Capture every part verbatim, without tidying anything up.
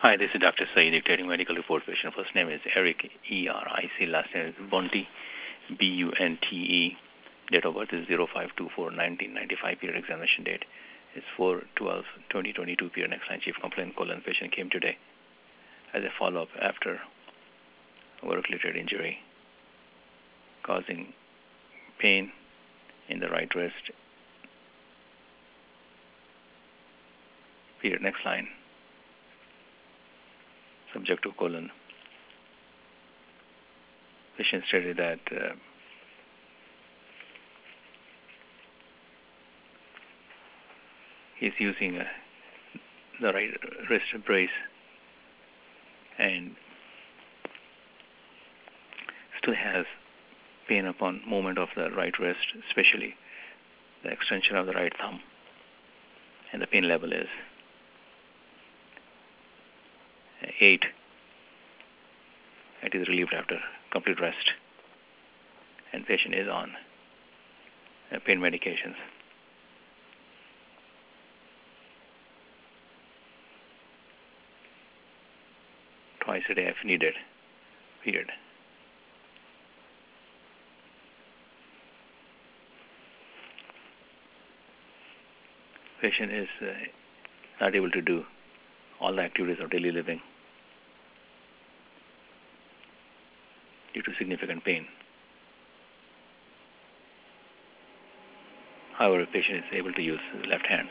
Hi, this is Doctor Saeed dictating medical report. Patient first name is Eric, E R I C. Last name is Bunte, B U N T E. Date of birth is zero five two four nineteen ninety-five. Period examination date is four twelve twenty twenty-two. Period next line. Chief complaint colon. Patient came today as a follow-up after work-related injury causing pain in the right wrist. Period next line. Subject to colon. Patient stated that uh, he's using uh, the right wrist brace and still has pain upon movement of the right wrist, especially the extension of the right thumb, and the pain level is eight. It is relieved after complete rest, and patient is on uh, pain medications. Twice a day if needed. Period. Patient is uh, not able to do all the activities of daily living due to significant pain. However, patient is able to use the left hand.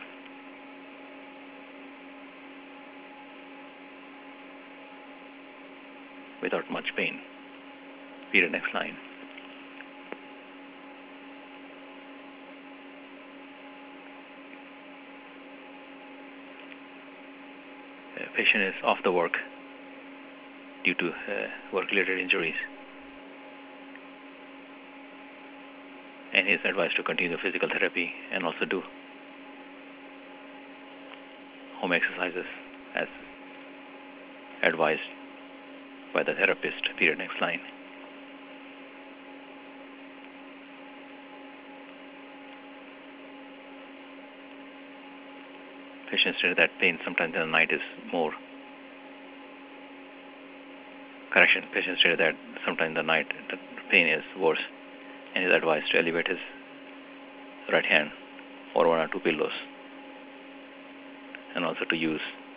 Without much pain. Period next line. The patient is off the work due to uh, work-related injuries, and he is advised to continue physical therapy and also do home exercises as advised by the therapist. Period next line. Patient stated that pain sometimes in the night is more. Correction, patient stated that sometimes in the night the pain is worse and is advised to elevate his right hand or one or two pillows and also to use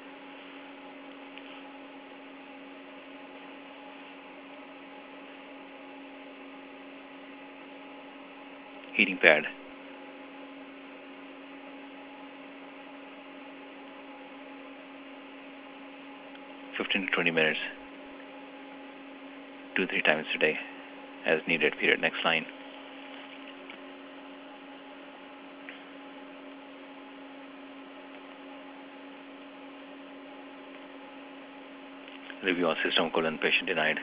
heating pad. fifteen to twenty minutes, two, three times a day as needed. Period next line. Review on system colon. Patient denied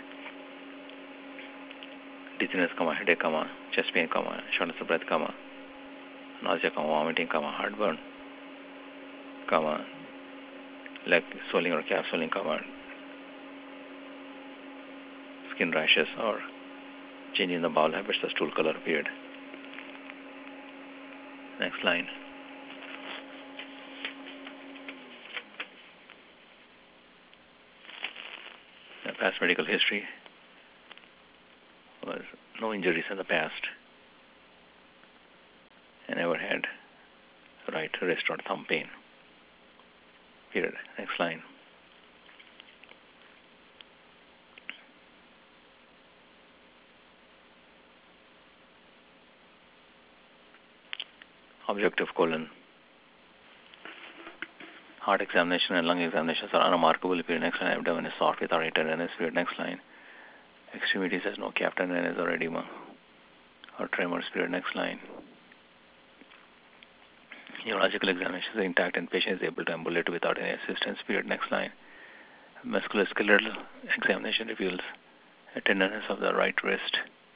dizziness, comma, headache, comma, chest pain, comma, shortness of breath, comma, nausea, comma, vomiting, comma, heartburn, comma, leg swelling or calf swelling, comma, skin rashes or change in the bowel habits, the stool color. Period. Next line. The past medical history was no injuries in the past and never had right wrist or thumb pain. Period. Next line. Objective colon. Heart examination and lung examinations are unremarkable. Period. Next line. Abdomen is soft without any tenderness. Period. Next line. Extremities has no calf tenderness or edema or tremors. Period. Next line. Neurological examination is intact and patient is able to ambulate without any assistance. Period. Next line. Musculoskeletal examination reveals a tenderness of the right wrist,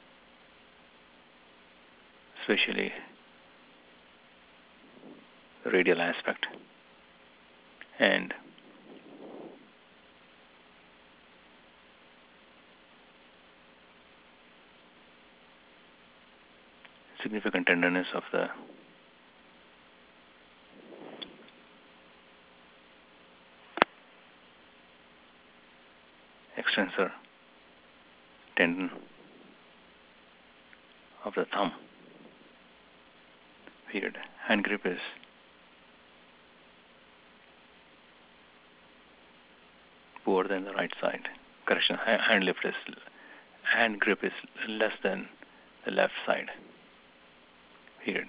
especially the radial aspect, and significant tenderness of the extensor tendon of the thumb. Period. Hand grip is poor than the right side. Correction. Hand lift is hand grip is less than the left side. Period.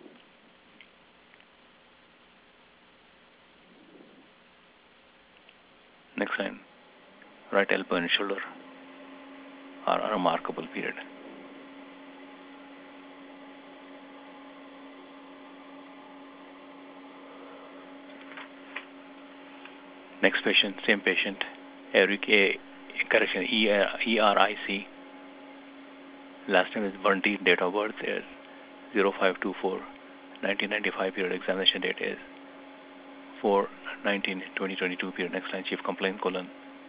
Next line. Right elbow and shoulder are a remarkable. Period. Next patient, same patient, Eric A. Correction, E R I C. Last name is Bunty. Date of birth is zero five two four nineteen ninety-five. Period. Examination date is four nineteen twenty twenty-two. Period. Next line, chief complaint colon.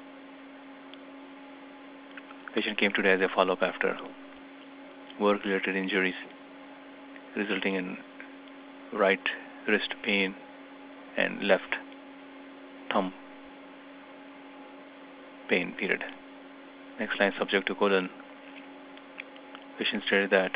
Patient came today as a follow-up after work-related injuries resulting in right wrist pain and left thumb pain. Period. Next line, subject to colon. Patient stated that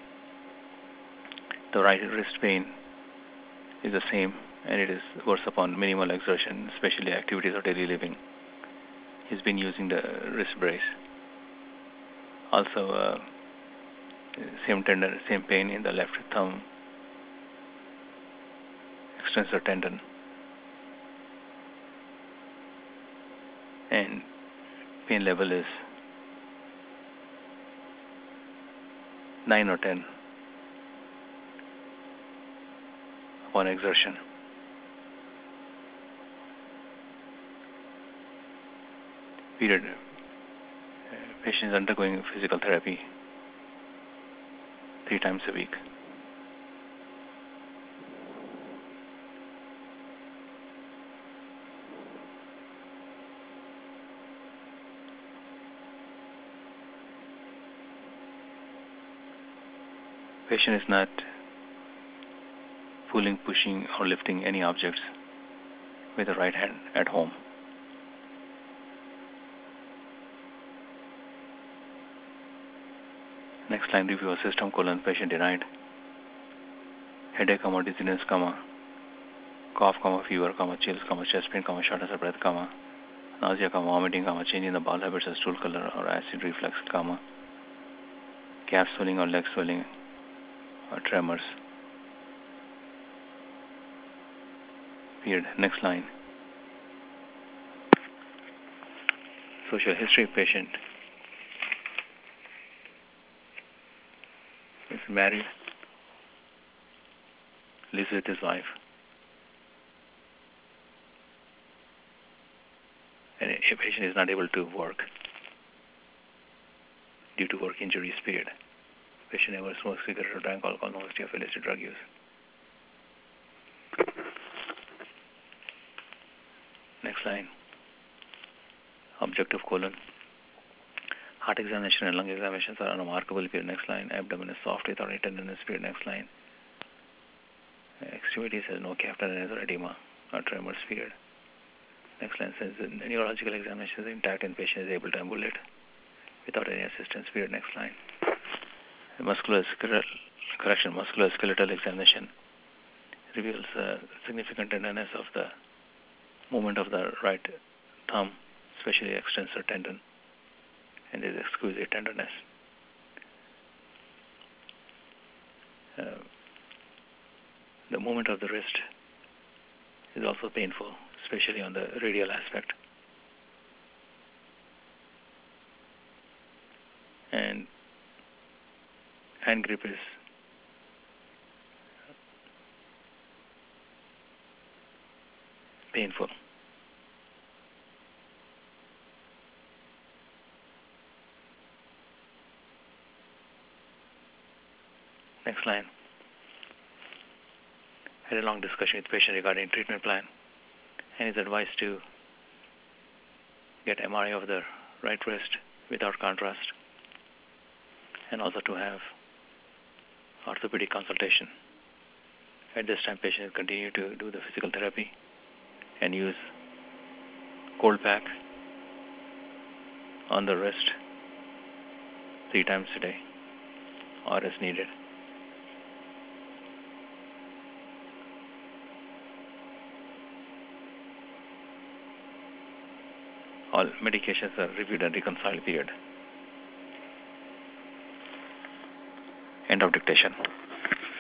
the right wrist pain is the same and it is worse upon minimal exertion, especially activities of daily living. He's been using the wrist brace. Also, uh, same tendon, same pain in the left thumb extensor tendon, and pain level is nine or ten upon exertion. Period. Patient is undergoing physical therapy three times a week. Patient is not pulling, pushing, or lifting any objects with the right hand at home. Next line, review of system colon. Patient denied headache, comma, dizziness, comma, cough, comma, fever, comma, chills, comma, chest pain, comma, shortness of breath, comma, nausea, comma, vomiting, comma, change in the bowel habits of stool color or acid reflux, comma, calf swelling or leg swelling or tremors. Period. Next line. Social history. Patient is married, lives with his wife, and a patient is not able to work due to work injuries. Period. Patient never smokes cigarette or drank alcohol, no history of illicit drug use. Next line. Objective colon. Heart examination and lung examinations are unremarkable. Period. Next line. Abdomen is soft without any tenderness. Period. Next line. Extremities has no calf tenderness or edema or tremors. Period. Next line says the neurological examination is intact and patient is able to ambulate without any assistance. Period. Next line. Musculoskeletal correction. Musculoskeletal examination reveals uh, significant tenderness of the movement of the right thumb, especially extensor tendon, and there is exquisite tenderness. Uh, the movement of the wrist is also painful, especially on the radial aspect. And hand grip is painful. Next line. Had a long discussion with patient regarding treatment plan and is advised to get M R I of the right wrist without contrast and also to have orthopedic consultation. At this time, patient will continue to do the physical therapy and use cold pack on the wrist three times a day or as needed. All medications are reviewed and reconciled, period. End of dictation.